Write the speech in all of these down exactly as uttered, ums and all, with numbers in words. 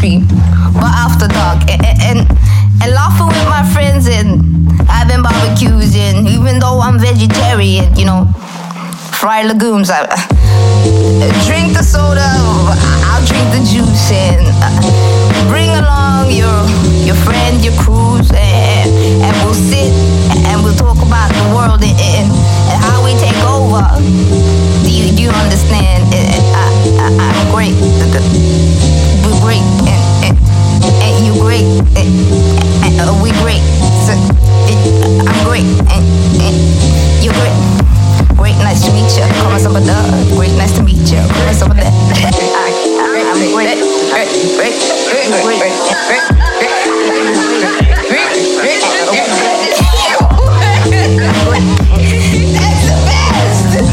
cream, but after dark, and, and, and laughing with my friends and having barbecues, and even though I'm vegetarian, you know, fried legumes, I, I drink the soda, I'll drink the juice, and uh, bring along your your friend, your cruise, and, and we'll sit and we'll talk about the world and, and, and how we take over. Do you, do you understand? I, I, I'm great. We're great, and, and, and you're great, and, and uh, we're great. So, it, I'm great, and, and you're great. Great, nice to meet you. Call myself a dog. Great, nice to meet you. Call myself a dog. I'm great, great, great, great, great, great, great, That's the best.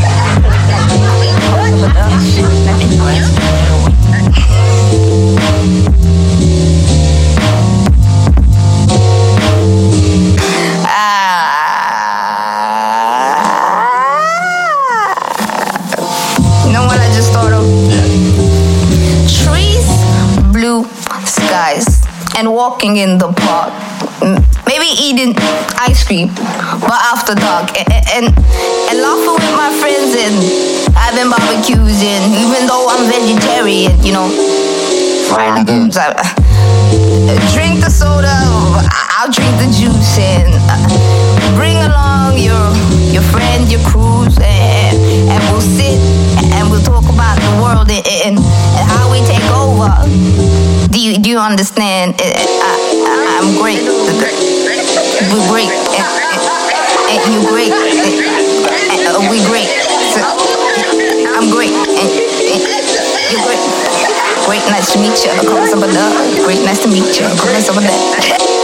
You know what I just thought of? Trees, blue skies, and walking in the park. Maybe eating ice cream, but after dark, and, and, and laughing with my friends and having barbecues, and even though I'm vegetarian, you know, fried legumes, I, I drink the soda, I'll drink the juice, and uh, bring along your your friend, your cruise, and, and we'll sit and we'll talk about the world and, and, and how we take over. Do you do you understand? I, I, I'm great. We're great, and, and, and you're great, and, and uh, we're great. So, I'm great, and, and you're great. Great, nice to meet you. Call myself a dog. Great, nice to meet you. Call myself a dog.